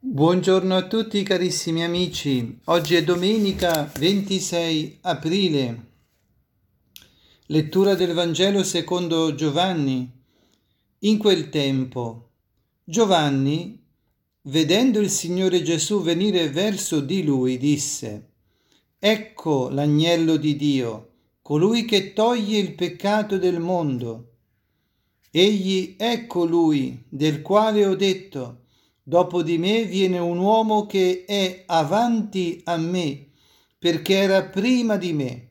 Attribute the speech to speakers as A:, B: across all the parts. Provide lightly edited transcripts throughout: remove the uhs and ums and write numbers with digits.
A: Buongiorno a tutti carissimi amici, oggi è domenica 26 aprile, lettura del Vangelo secondo Giovanni. In quel tempo Giovanni, vedendo il Signore Gesù venire verso di lui, disse: Ecco l'agnello di Dio, colui che toglie il peccato del mondo. Egli è colui del quale ho detto: dopo di me viene un uomo che è avanti a me, perché era prima di me.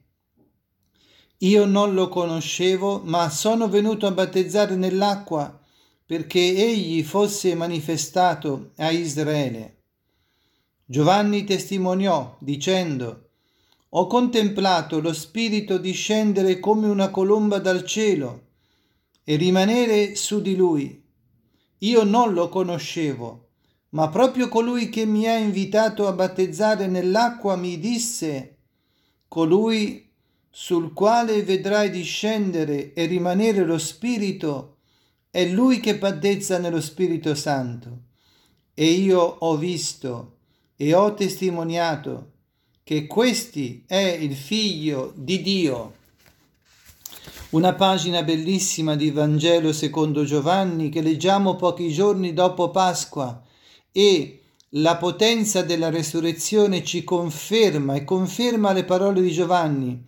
A: Io non lo conoscevo, ma sono venuto a battezzare nell'acqua perché egli fosse manifestato a Israele. Giovanni testimoniò dicendo: Ho contemplato lo Spirito discendere come una colomba dal cielo e rimanere su di lui. Io non lo conoscevo, ma proprio colui che mi ha invitato a battezzare nell'acqua mi disse: colui sul quale vedrai discendere e rimanere lo Spirito è lui che battezza nello Spirito Santo. E io ho visto e ho testimoniato che questi è il Figlio di Dio. Una pagina bellissima di Vangelo secondo Giovanni che leggiamo pochi giorni dopo Pasqua, e la potenza della resurrezione ci conferma e conferma le parole di Giovanni.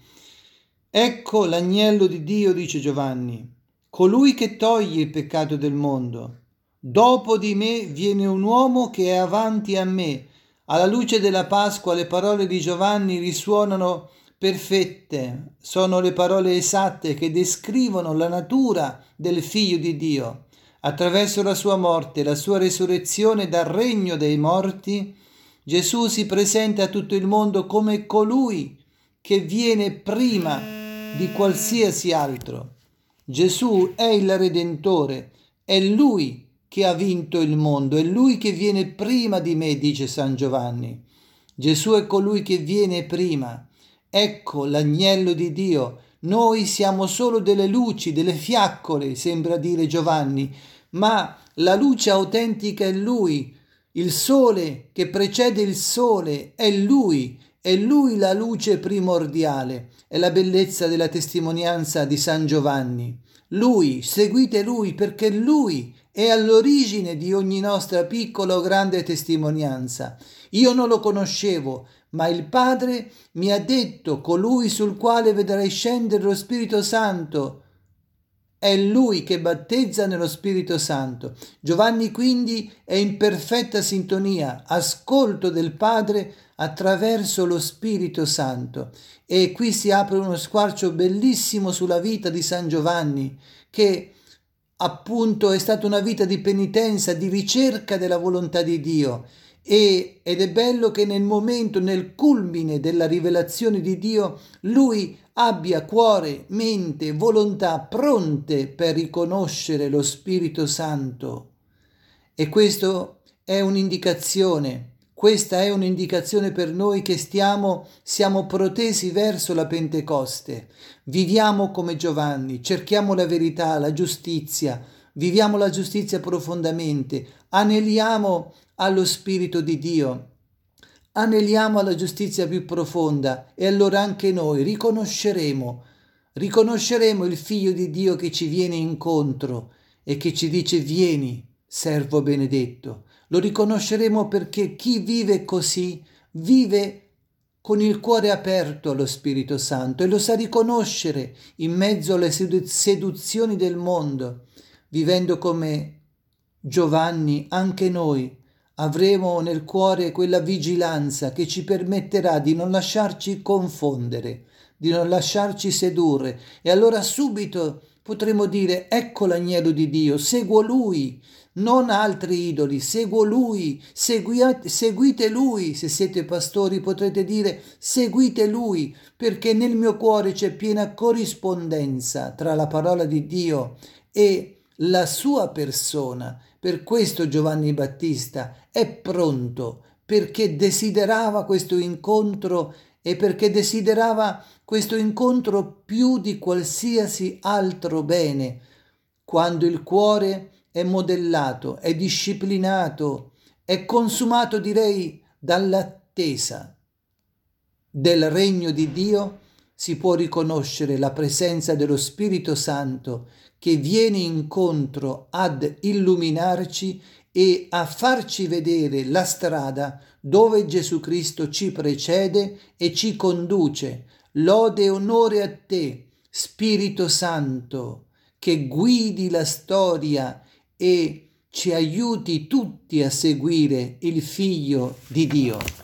A: Ecco l'agnello di Dio, dice Giovanni, colui che toglie il peccato del mondo. Dopo di me viene un uomo che è avanti a me. Alla luce della Pasqua le parole di Giovanni risuonano perfette, sono le parole esatte che descrivono la natura del Figlio di Dio. Attraverso la sua morte, la sua resurrezione dal regno dei morti, Gesù si presenta a tutto il mondo come colui che viene prima di qualsiasi altro. Gesù è il Redentore, è Lui che ha vinto il mondo, è Lui che viene prima di me, dice San Giovanni. Gesù è colui che viene prima. Ecco l'agnello di Dio. Noi siamo solo delle luci, delle fiaccole, sembra dire Giovanni, ma la luce autentica è Lui. Il sole che precede il sole è Lui la luce primordiale, è la bellezza della testimonianza di San Giovanni. Lui, seguite Lui perché Lui è all'origine di ogni nostra piccola o grande testimonianza. Io non lo conoscevo, ma il Padre mi ha detto: colui sul quale vedrai scendere lo Spirito Santo è Lui che battezza nello Spirito Santo. Giovanni quindi è in perfetta sintonia, ascolto del Padre attraverso lo Spirito Santo. E qui si apre uno squarcio bellissimo sulla vita di San Giovanni, che appunto è stata una vita di penitenza, di ricerca della volontà di Dio. Ed è bello che nel momento, nel culmine della rivelazione di Dio, lui abbia cuore, mente, volontà pronte per riconoscere lo Spirito Santo. E questa è un'indicazione per noi che siamo protesi verso la Pentecoste. Viviamo come Giovanni, cerchiamo la verità, la giustizia, viviamo la giustizia profondamente, aneliamo allo Spirito di Dio, aneliamo alla giustizia più profonda, e allora anche noi riconosceremo il Figlio di Dio che ci viene incontro e che ci dice: vieni, servo benedetto. Lo riconosceremo perché chi vive così vive con il cuore aperto allo Spirito Santo e lo sa riconoscere in mezzo alle seduzioni del mondo. Vivendo come Giovanni, anche noi avremo nel cuore quella vigilanza che ci permetterà di non lasciarci confondere, di non lasciarci sedurre, e allora subito potremo dire: ecco l'agnello di Dio, seguo Lui, non altri idoli, seguo Lui, seguite Lui. Se siete pastori potrete dire: seguite Lui, perché nel mio cuore c'è piena corrispondenza tra la parola di Dio e la sua persona. Per questo Giovanni Battista è pronto, perché desiderava questo incontro, e perché desiderava questo incontro più di qualsiasi altro bene. Quando il cuore è modellato, è disciplinato, è consumato, direi, dall'attesa del regno di Dio, si può riconoscere la presenza dello Spirito Santo che viene incontro ad illuminarci e a farci vedere la strada dove Gesù Cristo ci precede e ci conduce. Lode e onore a te, Spirito Santo, che guidi la storia e ci aiuti tutti a seguire il Figlio di Dio.